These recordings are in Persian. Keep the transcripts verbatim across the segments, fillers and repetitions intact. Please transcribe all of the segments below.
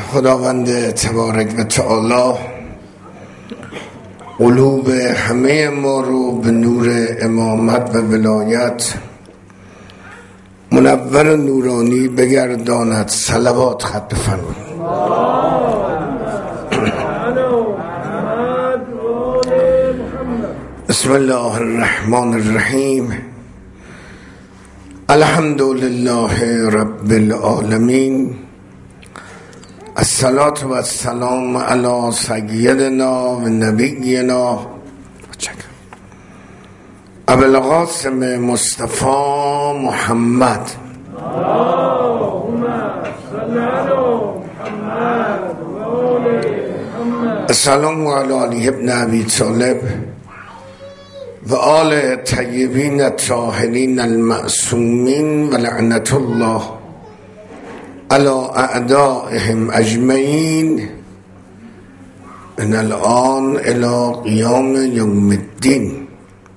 خداوند تبارک و تعالی قلوب همه ما رو به نور امامت و ولایت منور و نورانی بگرداند. صلوات خط بفرمایید. بسم الله الرحمن الرحیم. الحمد لله رب العالمین. الصلاة و السلام علی سیدنا و نبینا ابوالقاسم مصطفی محمد. السلام علی علی ابن ابی طالب و آل طیبین الطاهرین المعصومین و لعنت الله علی اعدائهم اجمعین من الان الی قیام یوم الدین.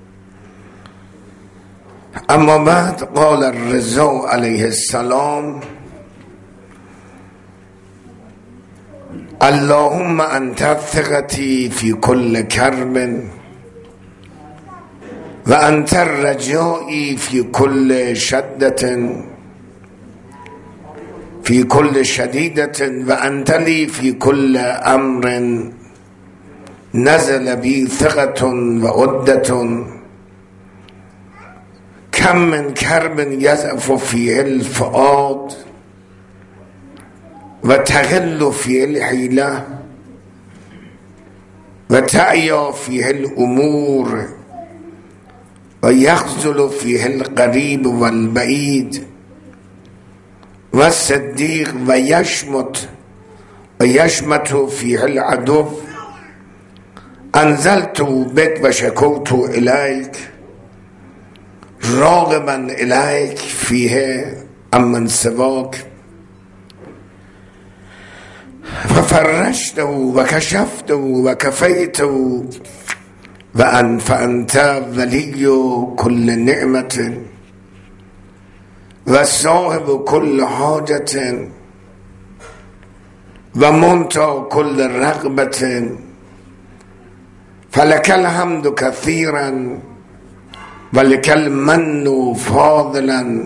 اما بعد، قال الرضا علیه السلام: اللهم انت ثقتی فی کل کرب و انت الرجائی فی کل شدت فی کل شدیدت و انت لی فی کل امر نزل بی ثقة و عدة کم من کرب یضعف فیه الفؤاد و تغل فیه الحیلة و تعیا فیه الامور و یخذل فیه القریب و البعید و الصدیق و یشمت و یشمت فیه العدو. انزلت بک و شکوت الیک راغبا الیک فیه امن سواک ففرشته و کشفته و کفیته و ان فانت ولی کل نعمت و صاحب کل حاجت و منتهی کل رغبت فلک الحمد کثیرا و لک المن فاضلا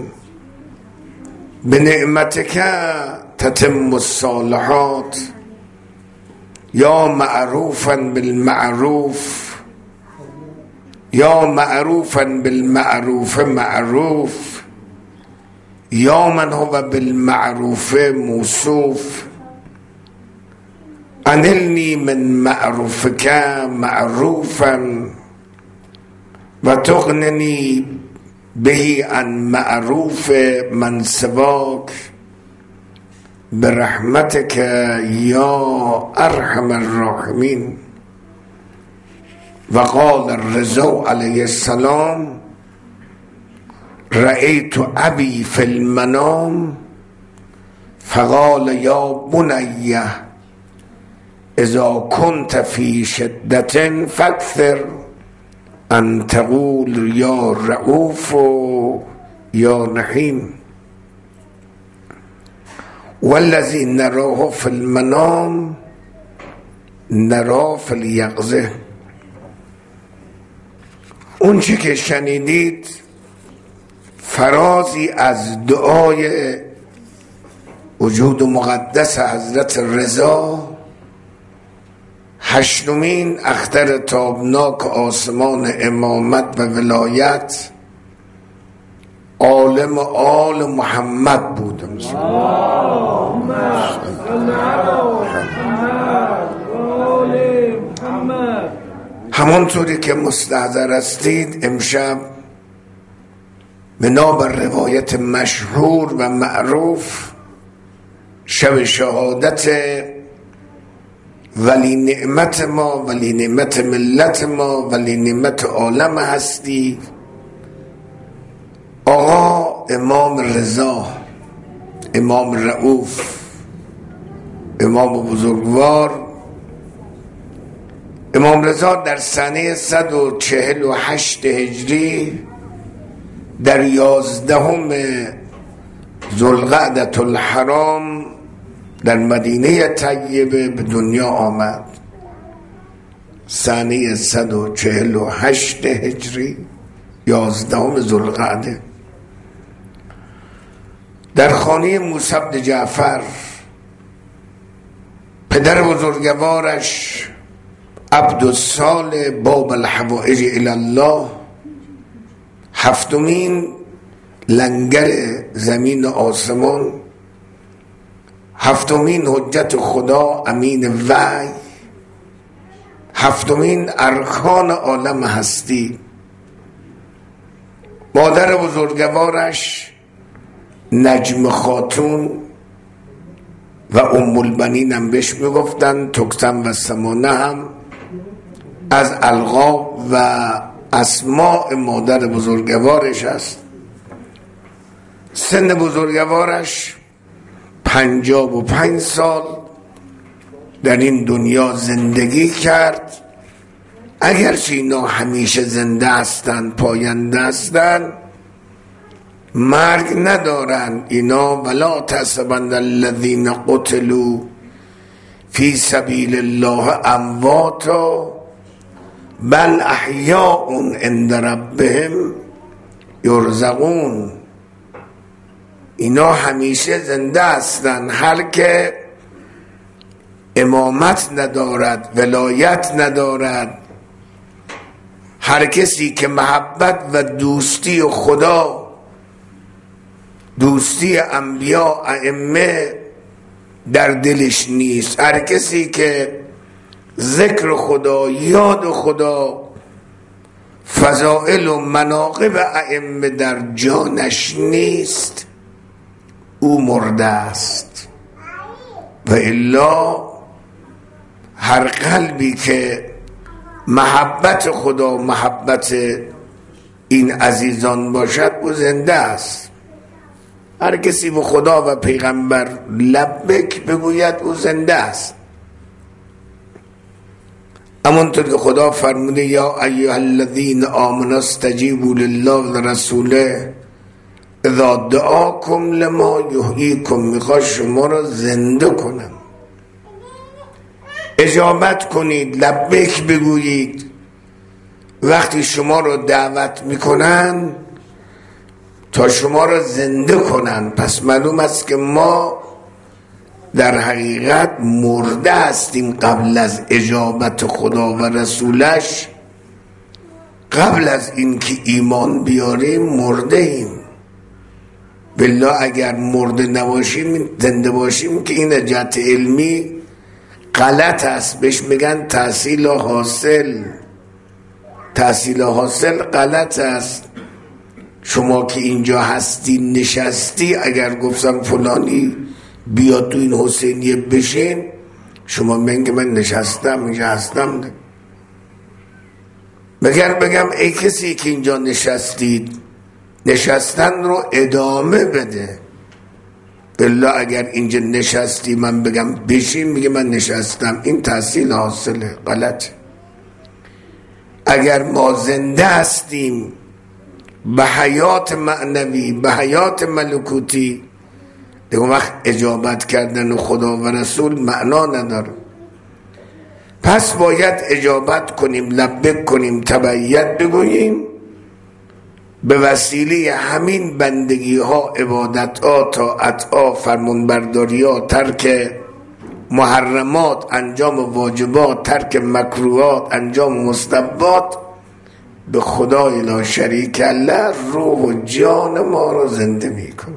بنعمتک تتم الصالحات یا معروفا بالمعروف یا معروفا بالمعروف معروف یا من هو بالمعروف موصوف. انلنی من معروفک معروفا و تغننی به عن معروف من سواک برحمتک یا ارحم الراحمین. و قال الرضا علیه السلام: رأیت ابی فی المنام فقال یا بنی اذا کنت فی شدة فاکثر ان تقول یا رؤوف یا رحیم. والذی نراه فی المنام نراه فی الیقظه. اون چی که شنیدید فرازی از دعای وجود مقدس حضرت رضا، هشتمین اختر تابناک آسمان امامت و ولایت، عالم آل محمد بود. همانطوری که مستحضر استید، امشب بنابر روایت مشهور و معروف شب شهادت ولی نعمت ما، ولی نعمت ملت ما، ولی نعمت عالم هستی، آقا امام رضا، امام رؤوف، امام بزرگوار، امام رضا در سنه صد و چهل و هشت هجری در یازدهم ذوالقعدة الحرام در مدینه طیبه به دنیا آمد سنه صد و چهل و هشت هجری یازدهم ذوالقعده. در خانه موسی بن جعفر پدر بزرگوارش عبدالصالح باب الحوائج الی الله، هفتمین لنگر زمین و آسمان، هفتمین حجت خدا، امین وحی، هفتمین ارکان عالم هستی. مادر بزرگوارش نجم خاتون و ام البنین هم بهش میگفتن، تکتم و سمانه هم از القاب و اسماء مادر بزرگوارش است. سن بزرگوارش پنجاب و پنج سال در این دنیا زندگی کرد. اگرچه اینا همیشه زنده هستند، پاینده هستند، مرگ ندارند اینا. ولا تحسبن الذین قتلوا فی سبیل الله امواتا بل احیاء عند ربهم یرزقون. اینا همیشه زنده هستند. هر که امامت ندارد، ولایت ندارد، هر کسی که محبت و دوستی خدا، دوستی انبیا ائمه در دلش نیست، هر کسی که ذکر خدا، یاد خدا، فضائل و مناقب ائمه در جانش نیست، او مرده است. و الا هر قلبی که محبت خدا، محبت این عزیزان باشد، او زنده است. هر کسی به خدا و پیغمبر لبک بگوید، او زنده است. همونطور که خدا فرموده یا ایها الذین آمنوا استجیبوا لله و رسوله اذا دعاکم لما یحییکم، میخواد شما را زنده کنم، اجابت کنید، لبیک بگویید. وقتی شما را دعوت میکنن تا شما را زنده کنن، پس معلوم است که ما در حقیقت مرده هستیم. قبل از اجابت خدا و رسولش، قبل از اینکه ایمان بیاریم مرده ایم. بالله اگر مرده نباشیم، زنده باشیم، که این جهت علمی غلط است. بهش میگن تحصیل حاصل. تحصیل حاصل غلط است. شما که اینجا هستی، نشستی، اگر گفتم فلانی بیا تو این حسینیه بشین، شما میگن که من نشستم، اینجا هستم. مگر بگم ای کسی که اینجا نشستید، نشستن رو ادامه بده. بالله اگر اینجا نشستی من بگم بشین، میگه من نشستم، این تحصیل حاصله. غلط. اگر ما زنده هستیم به حیات معنوی، به حیات ملکوتی، دیگه وقت اجابت کردن خدا و رسول معنا نداره. پس باید اجابت کنیم، لبک کنیم، تبعیت بگوییم. به وسیله همین بندگی ها، عبادت ها، طاعت ها، فرمان برداری ها، ترک محرمات، انجام واجبات، ترک مکروهات، انجام مستحبات، به خدای لا شریک له روح و جان ما رو زنده میکنه.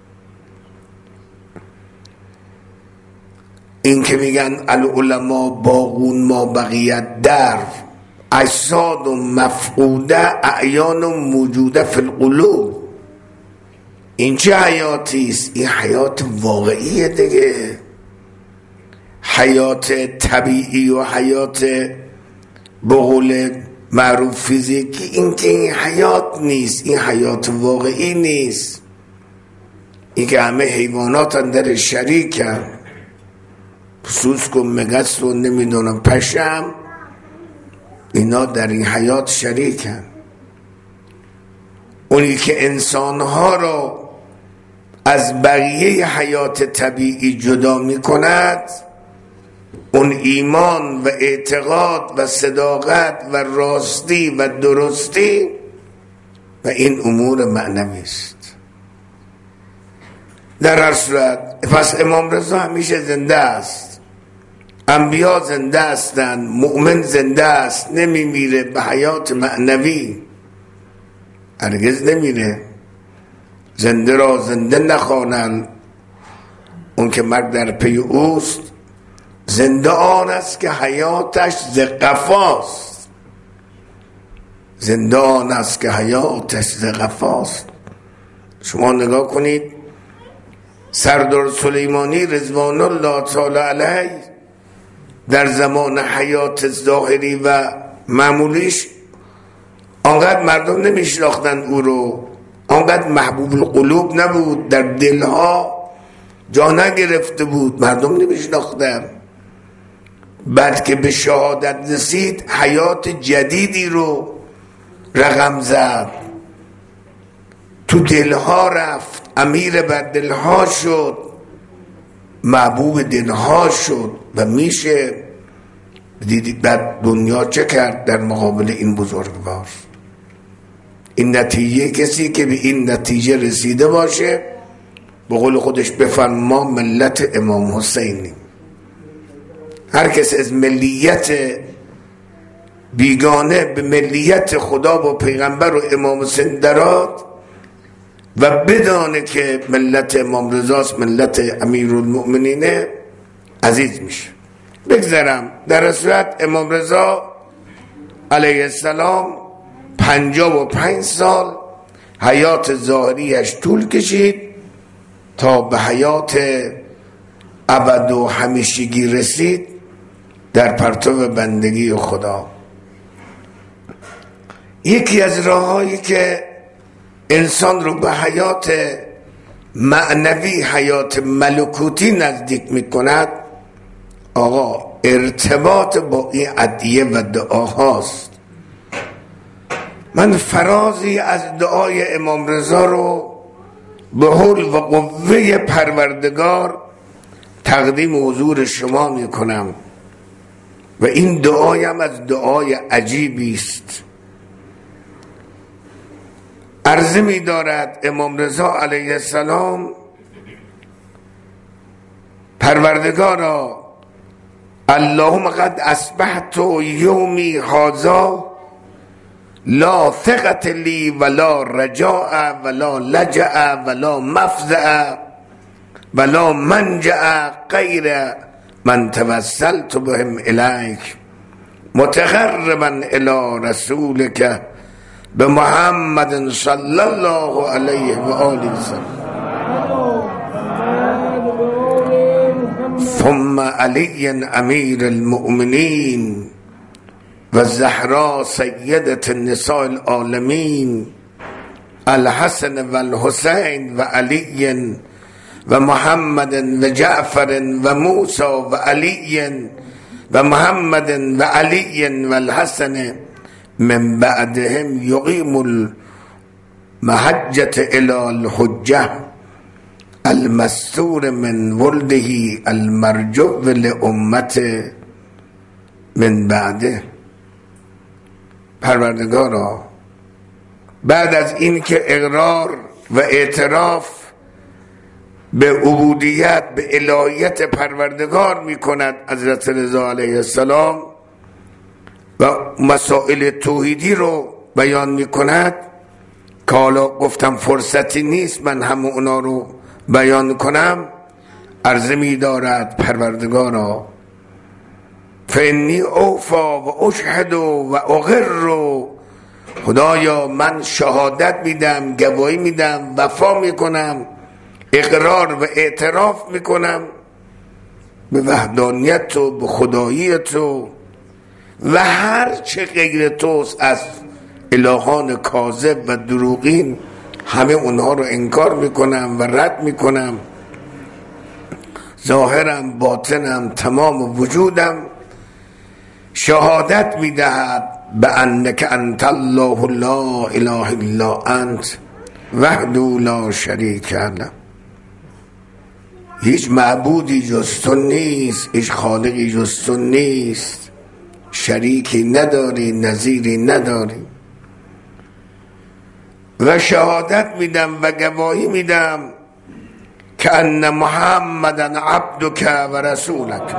این که میگن العلماء باقون ما بقیت در، اجساد و مفقوده اعیان و موجوده فی القلوب. این چه حیاتی است؟ این حیات واقعیه دیگه. حیات طبیعی و حیات به قول معروف فیزیکی، این که این حیات نیست، این حیات واقعی نیست. این که همه حیوانات اندر شریکن، سوسک و مگس و نمیدونم پشم، اینا در این حیات شریکن. اونی که انسانها را از بقیه حیات طبیعی جدا می کند، اون ایمان و اعتقاد و صداقت و راستی و درستی و این امور معنوی است. در هر صورت پس امام رضا همیشه زنده است، انبیا زنده هستند، مؤمن زنده است، نمی میره به حیات معنوی، هرگز نمیره. زنده را زنده نخوانند، اون که مرگ در پی اوست. زنده آن است که حیاتش ز قفاست، زنده آن است که حیاتش ز قفاست. شما نگاه کنید سردار سلیمانی رضوان الله تعالی علیه در زمان حیات ظاهری و معمولیش آنقدر مردم نمیشناختن او رو، آنقدر محبوب القلوب نبود، در دلها جا نگرفته بود، مردم نمیشناختن. بعد که به شهادت رسید حیات جدیدی رو رقم زد، تو دلها رفت، امیر بر دلها شد، محبوب دلها شد. و میشه دیدید بعد دنیا چه کرد در مقابل این بزرگوار. این نتیجه، کسی که به این نتیجه رسیده باشه به قول خودش بفرم ما ملت امام حسینیم. هر کس از ملیت بیگانه به ملیت خدا و پیغمبر و امام حسین دراد و بدانه که ملت امام رضاست، ملت امیرالمؤمنینه، عزیز میشه. بگذارم در صورت امام رضا علیه السلام پنجاه و پنج سال حیات ظاهریش طول کشید تا به حیات ابد و همیشگی رسید در پرتو بندگی خدا. یکی از راههایی که انسان رو به حیات معنوی، حیات ملکوتی نزدیک میکند، آقا ارتباط با این ادعیه و دعاهاست. من فرازی از دعای امام رضا رو به حول و قوه پروردگار تقدیم حضور شما میکنم و این دعایم از دعای عجیبی است. عرضه می دارد امام رضا علیه السلام: پروردگارا، اللهم قد اصبحت یومی هذا لا ثقة لی ولا رجاء ولا لجأ ولا مفزع ولا منجأ غیر من توسلت بهم الیک متقربا الی رسولک بمحمد صلی الله علیه و آله وسلم ثم علی امیر المؤمنین و زهرا سیدة النساء العالمین الحسن و الحسین و علی و محمد و جعفر و موسی و علی و محمد و علی و الحسن من بعدهم یقیم المحجة الى الحجة المستور من ولده المرجو لامته من بعده. پروردگارا، بعد از این که اقرار و اعتراف به عبودیت، به الهیت پروردگار می کند حضرت رضا علیه السلام و مسائل توحیدی رو بیان می کند که حالا گفتم فرصتی نیست من همه اونا رو بیان کنم، عرضه می دارد پروردگارا فانی اوفا و اشهد و اقر، خدایا من شهادت میدم، گواهی میدم، وفا میکنم، اقرار و اعتراف میکنم به وحدانیت تو، به خدایی تو و هر چه غیر توست از الهان کاذب و دروغین، همه اونها رو انکار میکنم و رد میکنم. ظاهرم، باطنم، تمام وجودم شهادت میدهد به انک انت الله لا اله الا انت وحده لا شریک له. هیچ معبودی جز تو نیست، هیچ خالقی جز تو نیست، شریکی نداری، نظیری نداری. و شهادت میدم و گواهی میدم که ان محمدن عبدک و رسولک،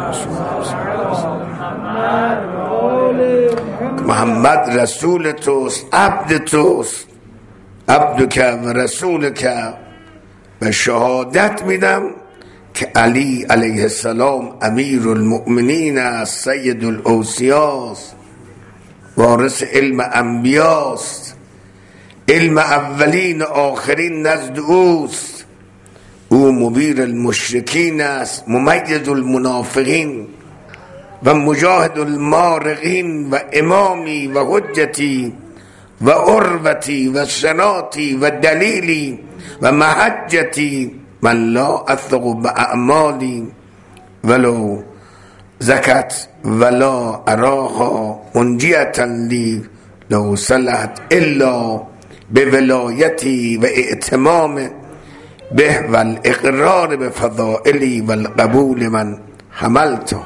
محمد رسول توست، عبد توست، عبدک و رسولک. و شهادت میدم که علی علیه السلام امیر المؤمنین است، سید الاوصیاست، وارث علم انبیاست، علم اولین آخرین نزد اوست. او مبیر المشرکین است، ممید المنافقین و مجاهد المارقین و امامی و حجتی و عروتی و شناتی و دلیلی و محجتی من لا اثق باعمالی ولو زکت ولا اراها منجیتا لی لو صلحت الا بولایتی و اعتمام به و الاقرار به فضائلی و القبول من حملتا.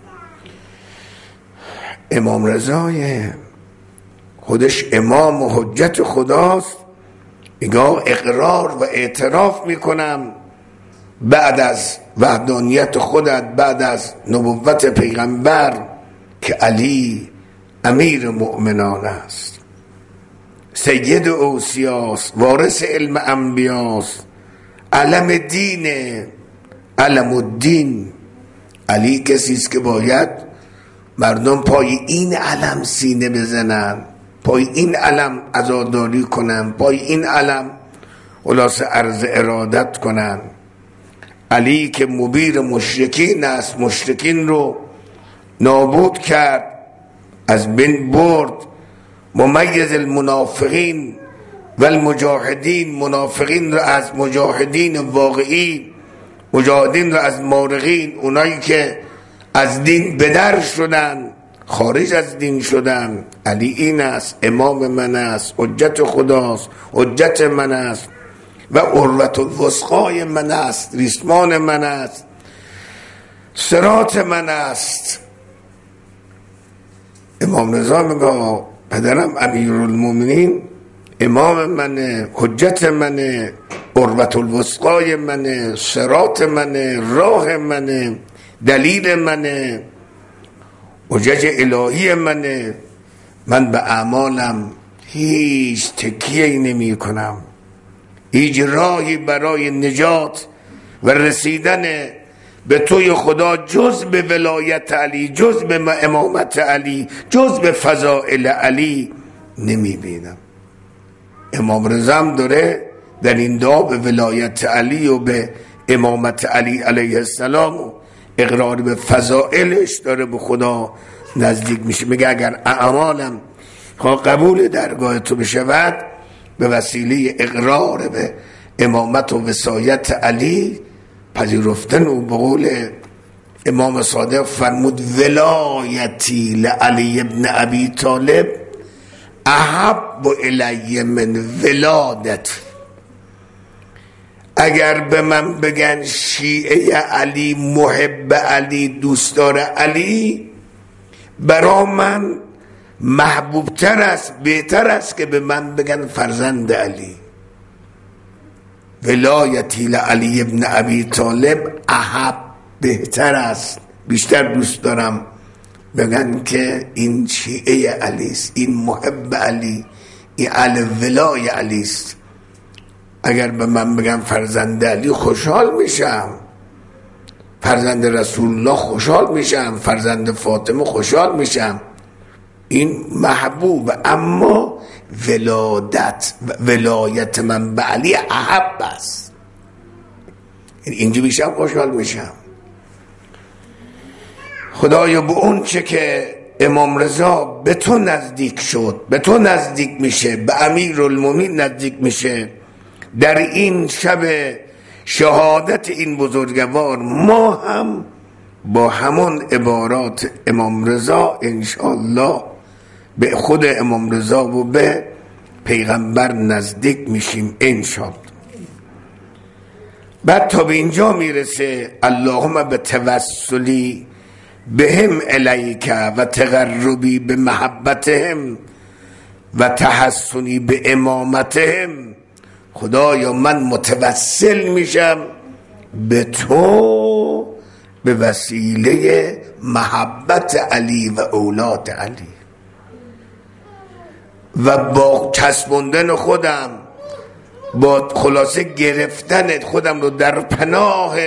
امام رضای خودش امام و حجت خداست، میگه اقرار و اعتراف میکنم بعد از وحدانیت خودت، بعد از نبوت پیغمبر، که علی امیر مؤمنان است، سید اوصیاست، وارث علم انبیاست، علم دین، علم الدین. علی کسی است که باید مردم پای این علم سینه بزنن، پای این علم عزاداری کنن، پای این علم خلاص عرض ارادت کنن. علی که مبیر مشرکین است، مشرکین رو نابود کرد، از بین برد. ممیز المنافقین و المجاهدین، منافقین رو از مجاهدین واقعی، مجاهدین رو از مارقین، اونایی که از دین بدر شدن، خارج از دین شدن. علی این است، امام من است، حجت خداست، حجت من است و عروة الوثقای من است، ریسمان من است، صراط من است. امام رضا میگه پدرم امیرالمومنین امام منه، حجت منه، عروة الوثقای منه، صراط منه، راه منه، دلیل منه، حجج الهی منه. من به اعمالم هیچ تکیه‌ای نمی کنم، هیچ راهی برای نجات و رسیدن به توی خدا جز به ولایت علی، جز به امامت علی، جز به فضائل علی نمی بینم. امام رضا داره در این دعا به ولایت علی و به امامت علی علیه السلام و اقرار به فضائلش داره به خدا نزدیک میشه. میگه اگر اعمالم خواه قبول درگاه تو بشود، به وسیله اقرار به امامت و وصایت علی پذیرفتن. و به قول امام صادق فرمود ولایتی لعلی ابن ابی طالب احب الی من ولادت. اگر به من بگن شیعه علی، محب علی، دوستدار علی، برا من محبوبتر است، بهتر است که به من بگن فرزند علی. ولایتی لعلی ابن ابی طالب احب، بهتر است، بیشتر دوست دارم بگن که این شیعه علی است، این محب علی، این اهل ولای علی است. اگر به من بگن فرزند علی خوشحال میشم، فرزند رسول الله خوشحال میشم، فرزند فاطمه خوشحال میشم، این محبوب. اما ولادت ولایت من به علی احب است، اینجا میشم خوشحال میشم. خدایا به اون چه که امام رضا به تو نزدیک شد، به تو نزدیک میشه، به امیرالمومنین نزدیک میشه، در این شب شهادت این بزرگوار ما هم با همون عبارات امام رضا انشاءالله به خود امام رضا و به پیغمبر نزدیک میشیم انشاءالله. بعد تا به اینجا میرسه اللهم به توسلی بهم الیک و تقربی به محبتهم و تحسنی به امامتهم. خدایا من متوسل میشم به تو به وسیله محبت علی و اولاد علی و با چسبوندن خودم، با خلاصه گرفتن خودم رو در پناه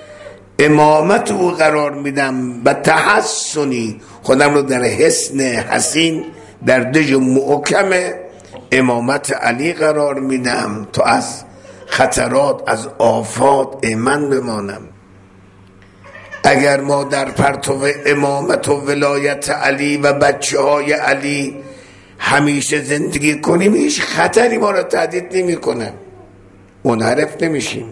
امامت او قرار میدم و تحسنی خودم رو در حسن حسین در دژ محکم امامت علی قرار میدم تا از خطرات از آفات ایمن بمانم. اگر ما در پرتو امامت و ولایت علی و بچه های علی همیشه زندگی کنیم هیچ خطری ما را تهدید نمی کنه، منحرف نمیشیم.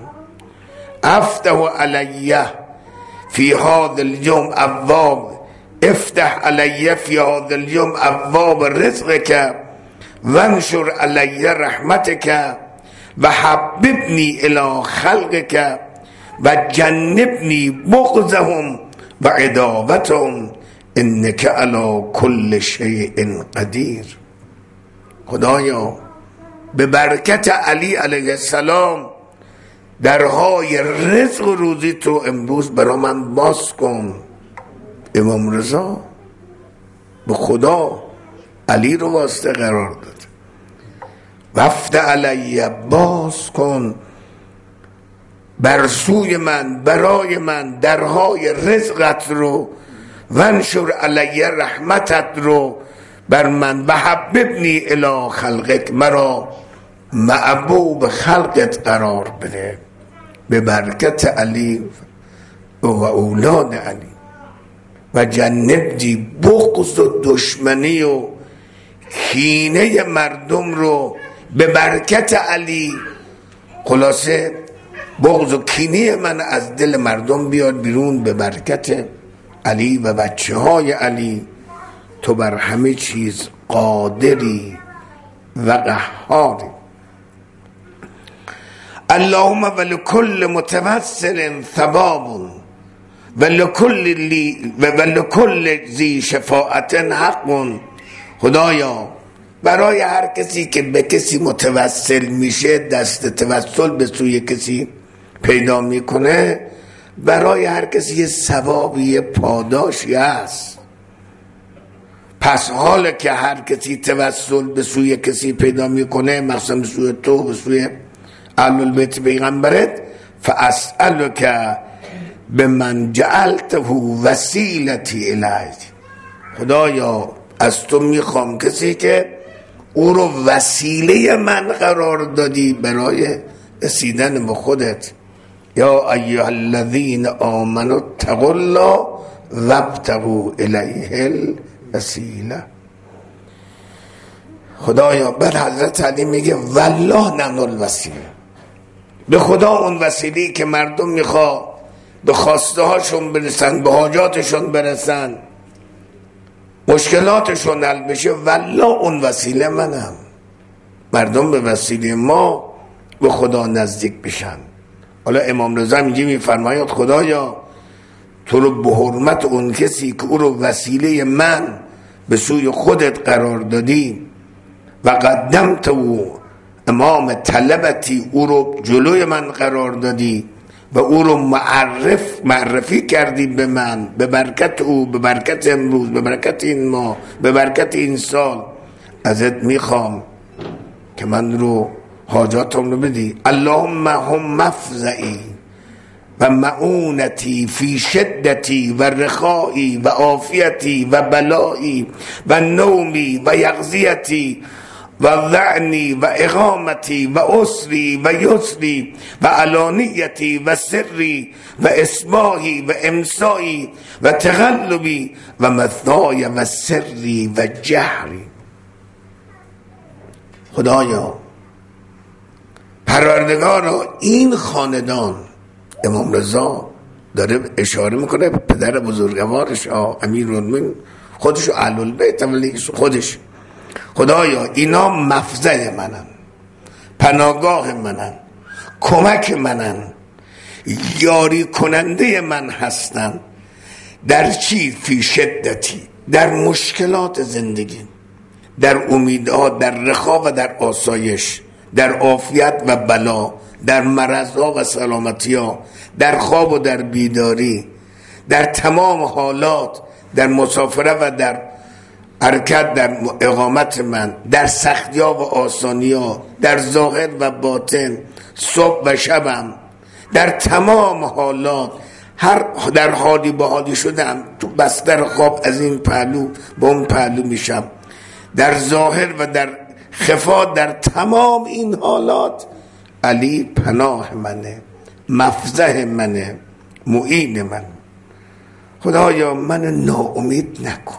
افتح علیه فی هذا اليوم ابواب افتح علیه فی هذا اليوم ابواب رزقک وانشر علیه رحمتک و حببنی الی خلقک و جنبنی بغضهم و عداوتهم انک علی کل شیء قدیر. خدایا به برکت علی علیه السلام درهای رزق و روزی تو امروز برا من باز کن. امام رضا به خدا علی رو واسطه قرار داد. وفد علیه باز کن بر سوی من برای من درهای رزقت رو، وانشر علیه رحمتت رو بر من و حببنی الی خلقک مرا محبوب خلقت قرار بده به برکت علی و اولاد علی و جنبنی بغض و دشمنی و کینه مردم رو به برکت علی. خلاصه بغض و کینه من از دل مردم بیاد بیرون به برکت علی و بچه های علی. تو بر همه چیز قادری و قهاری. اللهم ولکل متوسل ثواب ولکل ولکل ذی شفاعت حق. خدایا برای هر کسی که به کسی متوسل میشه، دست توسل به سوی کسی پیدا میکنه، برای هر کسی یه ثوابی یه پاداشی هست. پس حالا که هر کسی توسل به سوی کسی پیدا میکنه، مثلا به سوی تو، به سوی اهل البیت پیغمبرت، فاسألک به من جعلته وسیلتی الیک. خدایا از تو میخوام کسی که او رو وسیله من قرار دادی برای رسیدن به خودت. یا ایها الذین آمنوا اتقوا الله وابتغوا الیه الوسیله. خدایا بعد حضرت علی میگه والله نحن الوسیله، به خدا اون وسیله‌ای که مردم میخوا به خواسته هاشون برسن، به حاجاتشون برسن، مشکلاتشون حل بشه، والله اون وسیله منم. مردم به وسیله ما به خدا نزدیک بشن. حالا امام رضا میگه میفرماید خدایا تو رو به حرمت اون کسی که او رو وسیله من به سوی خودت قرار دادی و قدمت او امام طلبتی، او رو جلوی من قرار دادی و او رو معرف معرفی کردی به من، به برکت او، به برکت امروز، به برکت این ماه، به برکت این سال، ازت میخوام که من رو حاجاتم رو بدی. اللهم هم مفزعی و معونتی فی شدتی و رخایی و عافیتی و بلایی و نومی و یغزیتی و ذعنی و اقامتی و اسری و یسری و علانیتی و سری و اصباحی و امسایی و تغلبی و مثنای و سری و جهری. خدایا پروردگارا این خاندان، امام رضا داره اشاره میکنه به پدر بزرگوارش امیرالمومنین، خودش و اهل البیت، ولی خودش، خدایا اینا مفزع منن، پناهگاه منن، کمک منن، یاری کننده من هستن. در چی؟ فی شدتی، در مشکلات زندگی، در امیدها، در رخا و در آسایش، در عافیت و بلا، در مرضها و سلامتیها، در خواب و در بیداری، در تمام حالات، در مسافره و در حرکت، در اقامت من، در سختی‌ها و آسانی‌ها، در ظاهر و باطن، صبح و شبم، در تمام حالات، هر در حالی با حالی شدم، تو بستر خواب از این پهلو با اون پهلو میشم، در ظاهر و در خفا، در تمام این حالات علی پناه منه، مفزع منه، معین من. خدایا من ناامید نکن.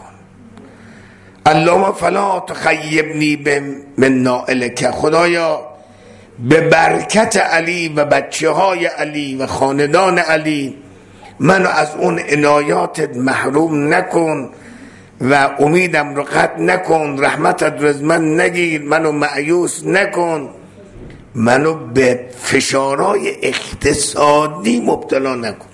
اللهم فلا تخیبنی من نائلک. خدایا به برکت علی و بچه های علی و خاندان علی منو از اون عنایاتت محروم نکن و امیدم رو قطع نکن، رحمتت رو از من نگیر، منو مایوس نکن، منو به فشارهای اقتصادی مبتلا نکن،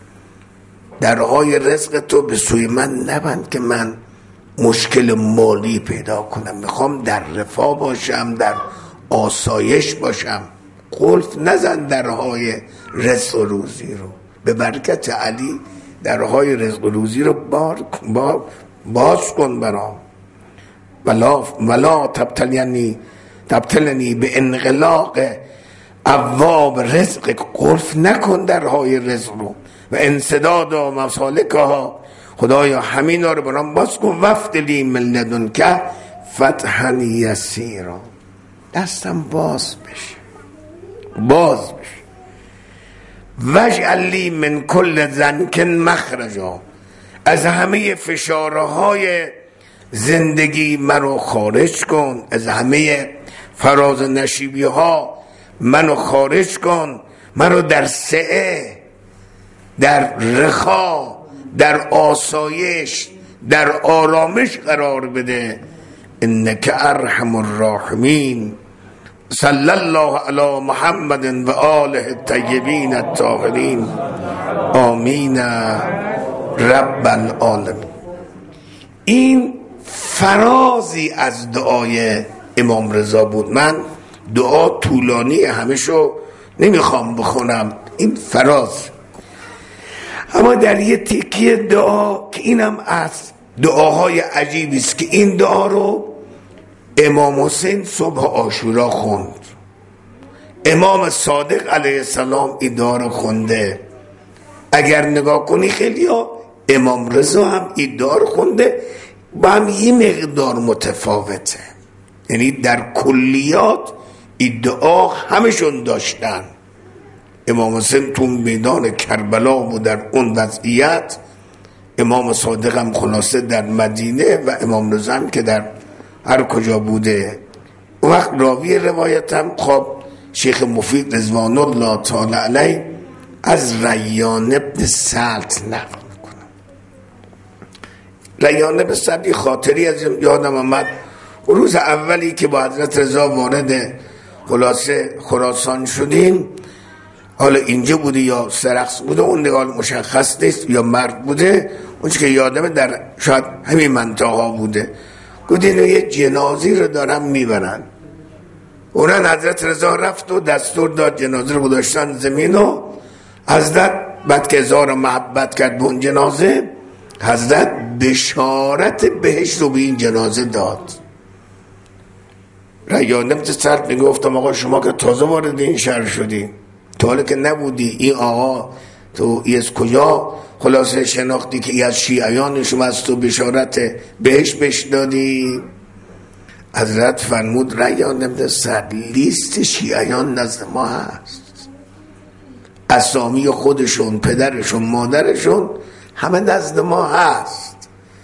درهای رزق تو به سوی من نبند که من مشکل مالی پیدا کنم. میخوام در رفاه باشم، در آسایش باشم. قلف نزن درهای رزق و روزی رو. به برکت علی درهای رزق و روزی رو بار با باز کن برام. ولا ولا تبتلنی تبتلنی به انغلاق ابواب رزق. قلف نکن درهای رزق رو و انسداد و مسالکها. خدایا همین رو برام باز کن. وفتلی من لدنک فتحا یسیرا. دستم باز بشه، باز بشه. واجعل لی من کل ضنک مخرجا. از همه فشارهای زندگی منو خارج کن، از همه فراز نشیبی ها منو خارج کن، منو در سعه، در رخا، در آسایش، در آرامش قرار بده. انک ارحم الراحمین. صلی الله علی محمد و آله الطیبین الطاهرین. آمین رب العالمین. این فرازی از دعای امام رضا بود. من دعا طولانی همشو نمیخوام بخونم، این فراز. اما در یه تیکه دعا که اینم از دعاهای عجیبی است که این دعا رو امام حسین صبح عاشورا خوند، امام صادق علیه السلام این دعا رو خونده. اگر نگاه کنی خیلی ها امام رضا هم این دعا رو خونده، با هم یه مقدار متفاوته، یعنی در کلیات این دعا همشون داشتن. امام حسین تو میدان کربلا و در اون وضعیت، امام صادق هم خلاصه در مدینه و امام رضا هم که در هر کجا بوده. اون وقت راوی روایت هم خب شیخ مفید رضوان الله تعالی علیه از ریان ابن سلط نقل میکنم. ریان ابن سلط خاطری از یادم آمد، روز اولی که با حضرت رضا وارد خلاصه خراسان شدیم، حالا اینجا بوده یا سرخس بوده، اون نگاه مشخص نیست، یا مرد بوده، اونچه که یادمه در شاید همین منطقه ها بوده. گفت اینو یه جنازی رو دارم میبرن. اونن حضرت رضا رفت و دستور داد جنازه رو گذاشتن زمین و حضرت بعد که هزار محبت کرد به اون جنازه، حضرت بشارت بهشت رو به این جنازه داد. ریان ابن سلط میگفتم آقا شما که تازه وارد این شهر شدی، تا حالا که نبودی، این آقا تو از کجا خلاصه شناختی که ای از شیعیان شما از تو بشارت بهش بش دادی؟ حضرت فرمود ریان ابن سلط لیست شیعیان نزد ما هست، اسامی خودشون، پدرشون، مادرشون همه نزد ما هست.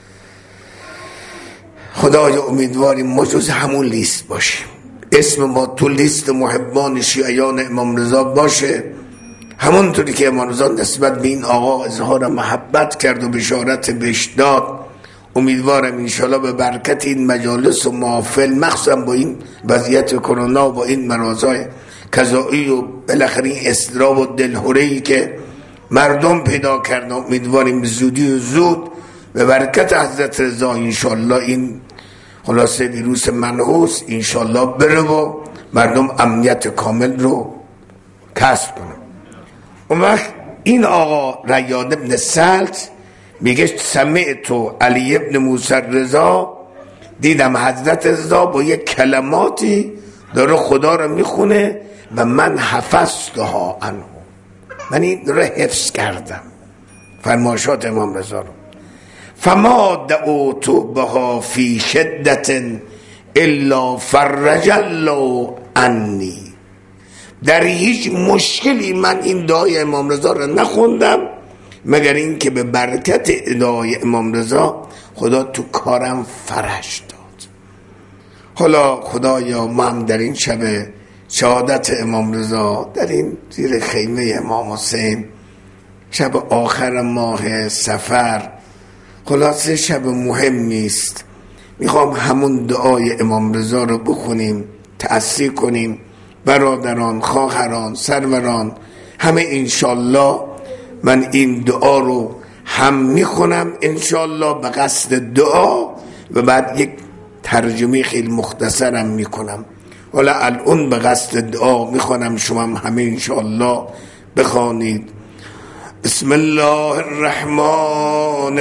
خدایا امیدواریم ما جز همون لیست باشیم، اسم ما تو لیست محبان شیعیان امام رضا باشه، همونطوری که امام رضا نسبت به این آقا اظهار محبت کرد و بشارت بهش داد. امیدوارم انشالله به برکت این مجالس و محافل، مخصوصا با این وضعیت کرونا و با این مرضای کذایی و بالاخره این اضطراب و دلهوره‌ای که مردم پیدا کردن، امیدواریم زودی و زود به برکت حضرت رضا انشالله این خلاصه ویروس منحوس انشالله بره و مردم امنیت کامل رو کسب کنن. اون وقت این آقا ریان ابن سلط میگه سمعت علی ابن موسی رضا، دیدم حضرت رضا با یک کلماتی داره خدا رو میخونه و من حفظتها عنه، من این رو حفظ کردم فرمایشات امام رضا رو. فما دعوت بها فی شدت الا فرج الله عنی، در هیچ مشکلی من این دعای امام رضا رو نخوندم مگر این که به برکت دعای امام رضا خدا تو کارم فرج داد. حالا خدایا ما هم در این شب شهادت امام رضا در این زیر خیمه امام حسین، شب آخر ماه صفر، خلاصه شب مهمی است، میخوام همون دعای امام رضا رو بخونیم، تأثیر کنیم. برادران، خواهران، سروران، همه انشالله من این دعا رو هم میخونم انشالله به قصد دعا و بعد یک ترجمه خیلی مختصرم میکنم. حالا الان به قصد دعا میخونم، شما هم همه انشالله بخوانید. بسم الله الرحمن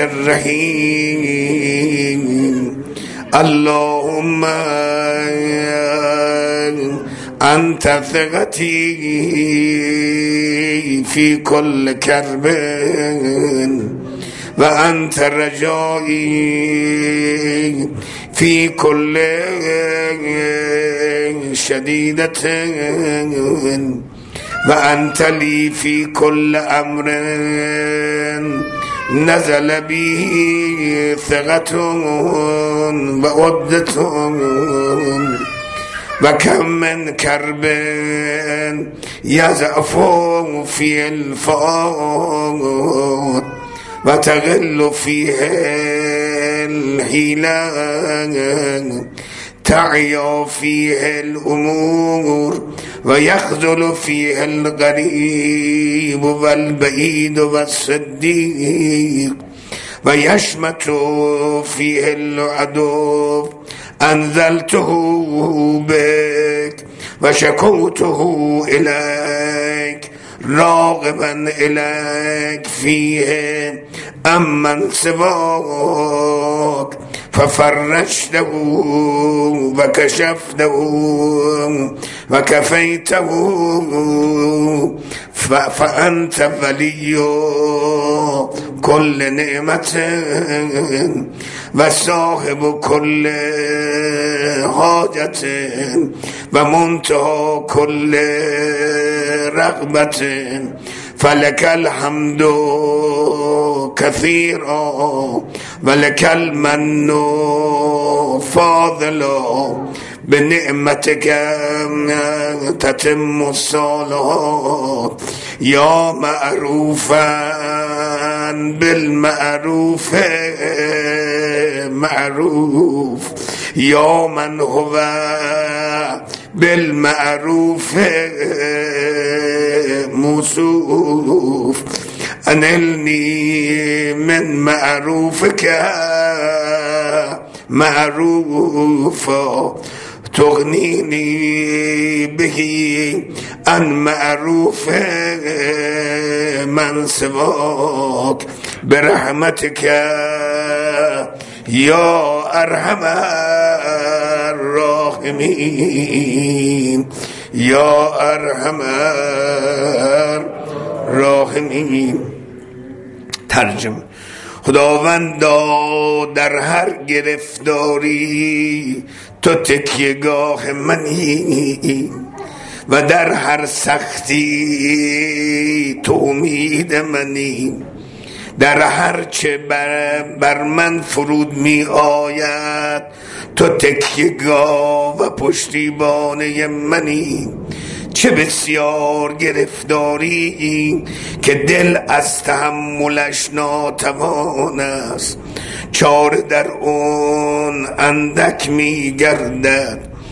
الرحیم. اللهم انت ثقتی فی کل کرب و انت رجایی فی کل شدیدت و انت لی فی کل امر نزل بی ثقت و عدت و کم من کرب یضعف فی الفؤاد و تغل فیه الحیلة تعیا فیه الامور و یخذل فیه القریب و البعید و الصدیق و یشمت فیه العدو انزلته بك و شکوته الیک راغبا الیک فیه امن سواک ففرجته و کشفته و کفیته فانت ولی کل نعمت و صاحب کل حاجت و منتهى کل رغبت فلك الحمد كثيرا ولك المن فاضلا بنعمتك تتم الصالحات يا معروفا بالمعروف معروف يا من هو بالمعروف موصوف انلني من معروفك معروفا تغنيني به عن معروف من سواك برحمتك يا ارحم الراحمين يا ارحم الراحمين. ترجمه: خداوندا در هر گرفتاری تو تکیهگاه منی و در هر سختی تو امید منی. در هر چه بر, بر من فرود می آید تو تکیهگاه و پشتیبانه منی. چه بسیار گرفتاری که دل از تحملش ناتوان است، چاره در اون اندک می گردد.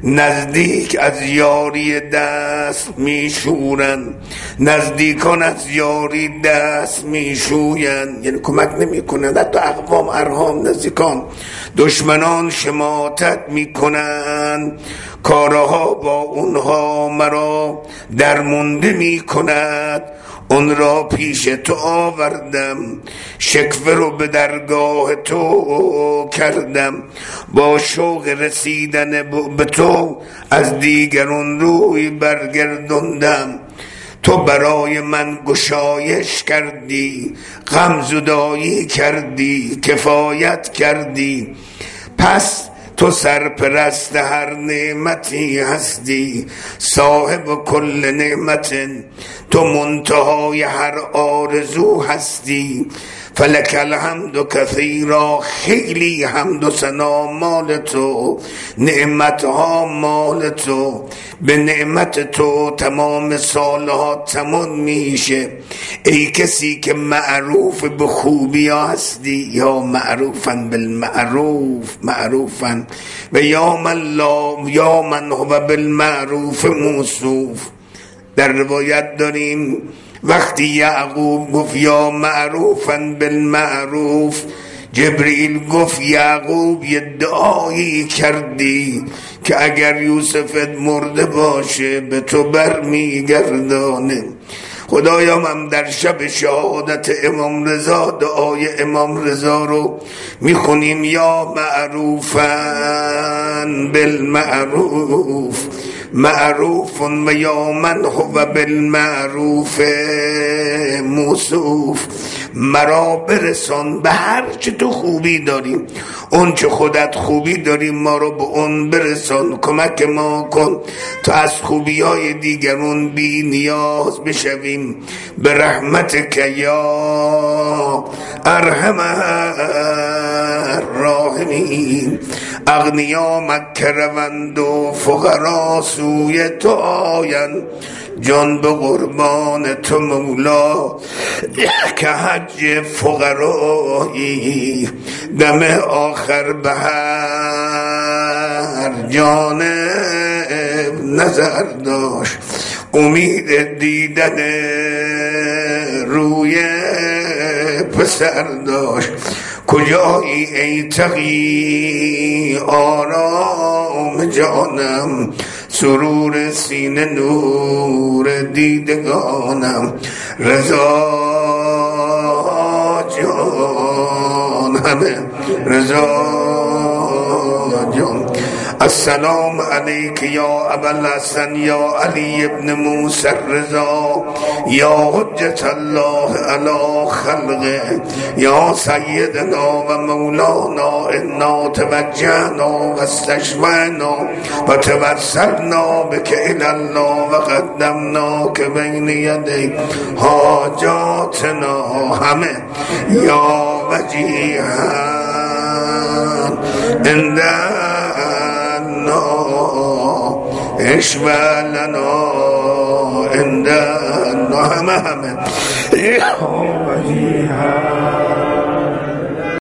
نزدیک از یاری دست میشورن، نزدیکان از یاری دست میشوین، یعنی کمک نمیکنن. حتی اقوام ارحام نزدیکان دشمنان شماتت میکنن، کارها با اونها مرا درمونده میکند. اون را پیش تو آوردم، شکوه رو به درگاه تو کردم، با شوق رسیدن به تو از دیگران روی برگردوندم. تو برای من گشایش کردی، غم زدایی کردی، کفایت کردی. پس تو سرپرست هر نعمتی هستی، صاحب کل نعمت، تو منتهای هر آرزو هستی. فلک الحمد کثیرا، خیلی حمد و ثنا مال تو، نعمتها مال تو، به نعمت تو تمام سالها تمام میشه. ای کسی که معروف به خوبی هستی، یا معروفن بالمعروف، معروفن و یا من لا، یا من هو بالمعروف موصوف. در روایت داریم وقتی یعقوب گفت یا معروفن بالمعروف، جبرئیل گفت یعقوب یه دعایی کردی که اگر یوسفت مرده باشه به تو بر میگردانه. خدایا هم در شب شهادت امام رضا دعای امام رضا رو میخونیم، یا معروفن بالمعروف، معروف و یا من هو بالمعروف موصوف. مرا برسان به هر چه تو خوبی داریم، اون چه خودت خوبی داریم ما رو به اون برسان، کمک ما کن تا از خوبی های دیگرون بی نیاز بشویم. به رحمتک یا ارحم الراحمین. اغنیا مکه روند و فقرا سوی تو آیند، جان به قربان تو مولا که حج فقرایی. دم آخر به هر جانب نظر داشت، امید دیدن روی پسر داشت. کجایی ای تقی آرام جانم، سرور سینه نور دیدگانم. رضا جان همه رضا جان. السلام علیک یا ابوالحسن یا علی ابن موسی الرضا، یا حجت الله علی خلقه، یا سیدنا و مولانا. انا توجهنا و استشفعنا و توسلنا بک الی الله و قدمنا که بین یدی حاجاتنا همه. یا وجیهان اندنا اشفع لنا عندنا همه همه. یا وجیهان